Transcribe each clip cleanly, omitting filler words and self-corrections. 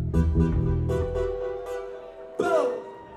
Boom!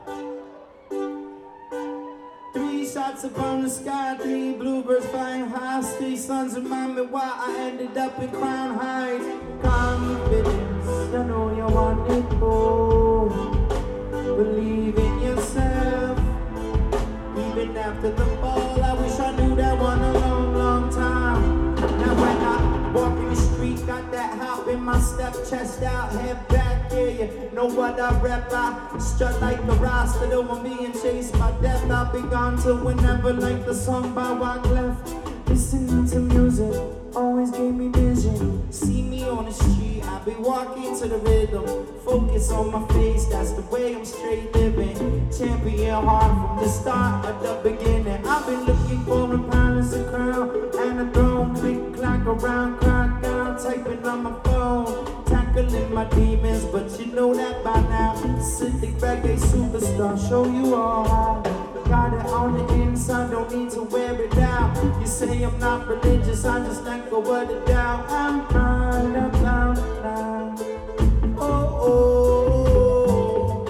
Three shots upon the sky, three bluebirds flying high. Three suns remind me why I ended up in Crown Heights. Confidence, you know you want it more. Believe in yourself. Even after the fall, I wish I knew that one a long, long time. Now when I walk in the street, got that hop in my step, chest out, head back, yeah, you know what I rep. I strut like a roster, though I'm being chased by death. I'll be gone till whenever, like the song by Wyclef. Listening to music always gave me vision. See me on the street, I be walking to the rhythm. Focus on my face, that's the way I'm straight living. Champion heart from the start of the beginning. I've been looking for a palace, a crown, and a throne. Click, clack, around, crack down, typing on my phone. Tackling my demons, but you know that by now. Slick reggae superstar, show you all how. Got it on the inside, don't need to wear it out. You say I'm not religious, I just let go of the doubt. I'm proud of cloud now. Oh,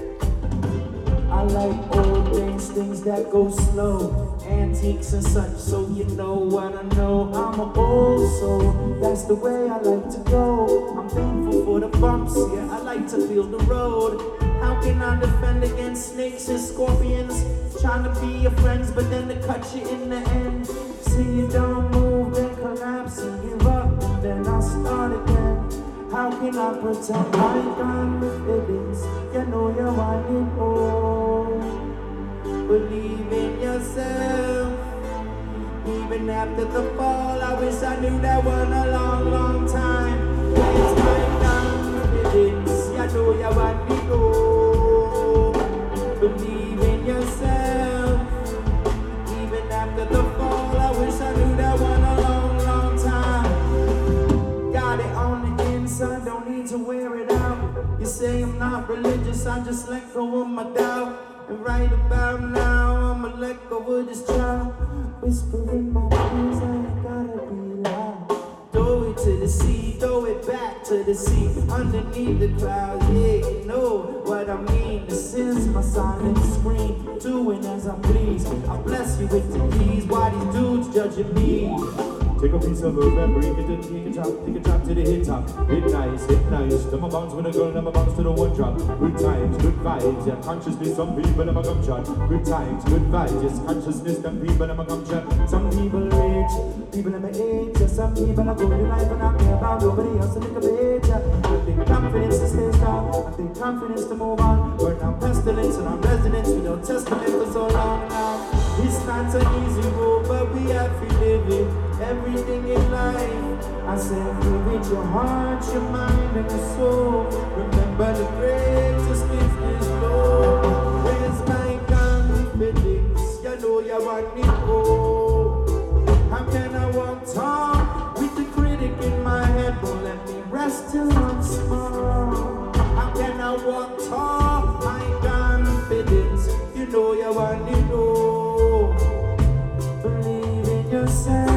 oh. I like old things that go slow. Antiques and such, so you know what I know. I'm a old soul, that's the way I like to go. I'm thankful for the bumps, yeah, I like to feel the road. How can I defend against snakes and scorpions? Trying to be your friends, but then they cut you in the end. See you don't move, then collapse and give up, and then I start again. How can I protect my confidence? You know you want it all. Believe in yourself. Even after the fall, I wish I knew that one a long, long time. Where's my confidence? You know you want it all. Believe in yourself. Even after the fall, I wish I knew that one a long, long time. Got it on the inside, don't need to wear it out. You say I'm not religious, I just let go of my doubt. And right about now, I'ma let go of this child. Whispering my words, I ain't gotta be loud. Throw it to the sea, throw it back to the sea. Underneath the clouds, yeah, you know what I mean. This is my silent scream, doing as I please. I bless you with the keys, why these dudes judging me? Take a piece of herb and break it and take a drop to the hit top. Hit nice, them a bounce with a girl, them a bounce to the one drop. Good times, good vibes, yeah, consciousness, some people them a come shot. Good times, good vibes, yes, consciousness, them people them a come shot. Some people rich, people them a age, yeah, some people are going life and I care about nobody else to make a bitch, yeah. I think confidence to stay strong, I think confidence to move on. Burn out pestilence and our residence, we don't testament for so long now. It's not an easy road, but we have to live it. Everything in life, I said, live with your heart, your mind, and your soul. Remember the greatest gift is love. Where's my confidence? You know you want it all. How can I walk tall with the critic in my head? Won't let me rest till I'm small. How can I walk tall? My confidence, you know you want it all. Believe in yourself.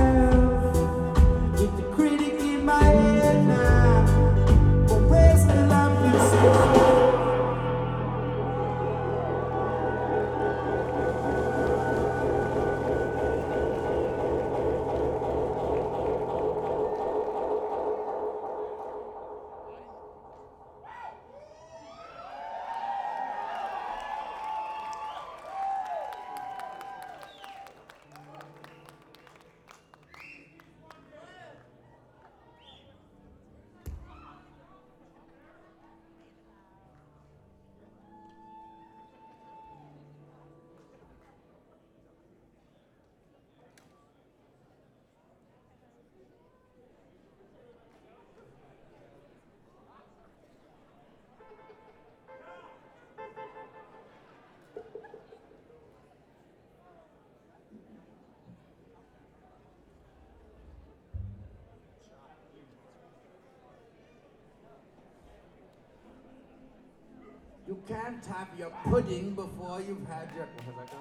You can't have your pudding before you've had your... What have I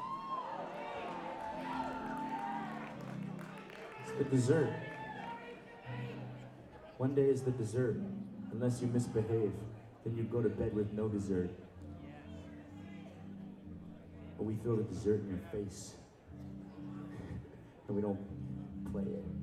done? It's the dessert. One day is the dessert, unless you misbehave. then you go to bed with no dessert. But we throw the dessert in your face. And we don't play it.